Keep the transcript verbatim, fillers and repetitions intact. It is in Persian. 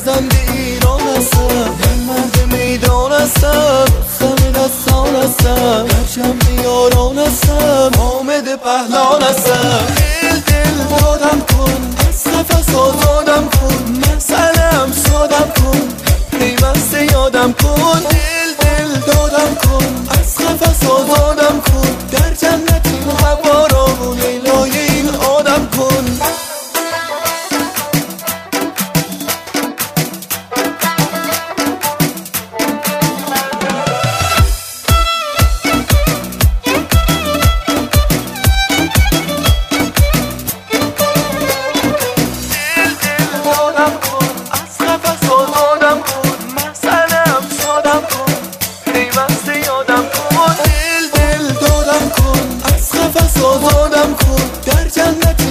زند ایران هستم، من مرد میدان هستم، خم دستان هستم، پرچم یاران هستم، حامد پهلان هستم. دل دل دادم کن، از قفس آزادم کن، مسئله‌ام سادم کن، پیوسته یادم کن. دل دل دادم کن، از قفس آزادم کن، در جنت این هوا را لیلای این آدم کن. آزادم کن، در جنت